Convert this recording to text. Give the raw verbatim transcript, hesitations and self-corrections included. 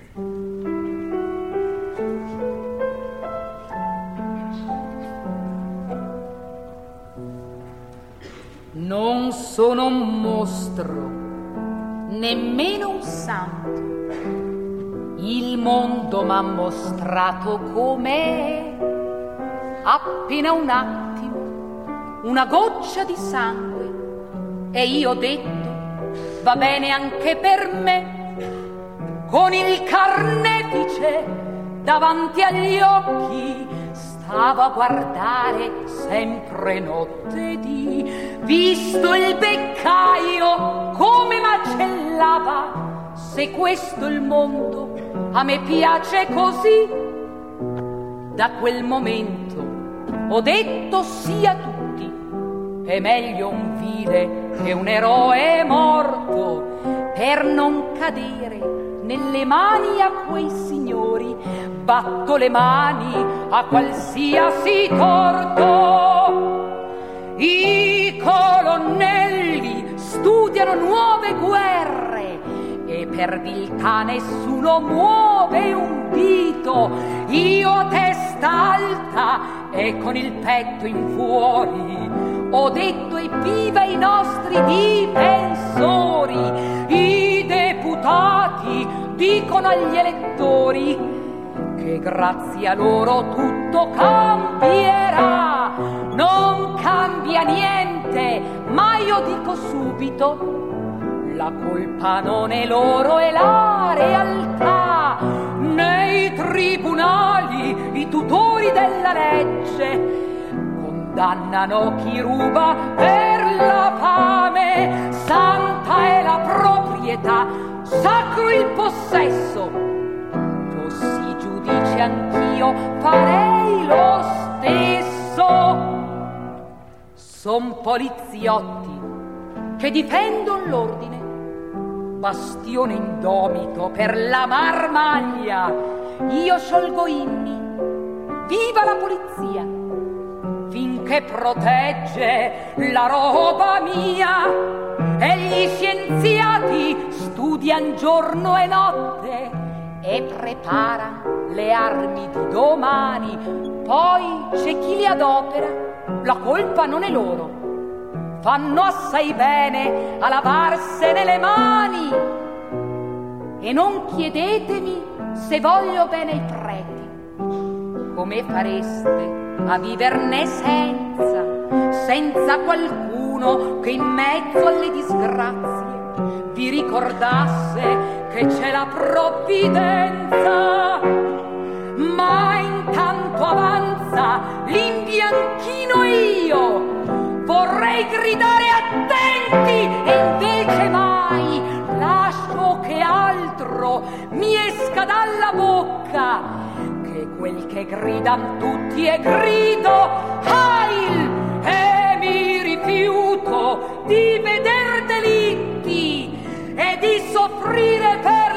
Non sono un mostro, nemmeno un santo. Il mondo m'ha mostrato com'è. Appena un attimo, una goccia di sangue, e io ho detto, va bene anche per me. Con il carnefice davanti agli occhi stavo a guardare sempre notte e dì, visto il beccaio come macellava. Se questo è il mondo, a me piace così. Da quel momento ho detto sì a tutti, è meglio un vile che un eroe morto, per non cadere nelle mani a quei signori. Batto le mani a qualsiasi torto. I colonnelli studiano nuove guerre e per viltà nessuno muove un dito. Io a testa alta e con il petto in fuori ho detto evviva i nostri difensori. I deputati dicono agli elettori che grazie a loro tutto cambierà. Non cambia niente, ma io dico subito, la colpa non è loro, è la realtà. Nei tribunali i tutori della legge condannano chi ruba per la fame. Santa è la proprietà, sacro il possesso. Fossi giudice anch'io farei lo stesso. Son poliziotti che difendono l'ordine, bastione indomito per la marmaglia. Io sciolgo inni, viva la polizia, finché protegge la roba mia. E gli scienziati studiano giorno e notte e preparano le armi di domani. Poi c'è chi li adopera, la colpa non è loro. Fanno assai bene a lavarsene le mani. E non chiedetemi se voglio bene ai preti. Come fareste a viverne senza, senza qualcuno che in mezzo alle disgrazie vi ricordasse che c'è la provvidenza? Ma intanto avanza l'imbianchino io. Vorrei gridare attenti e invece mai lascio che altro mi esca dalla bocca, che quel che gridan tutti è grido Heil, e mi rifiuto di veder delitti e di soffrire per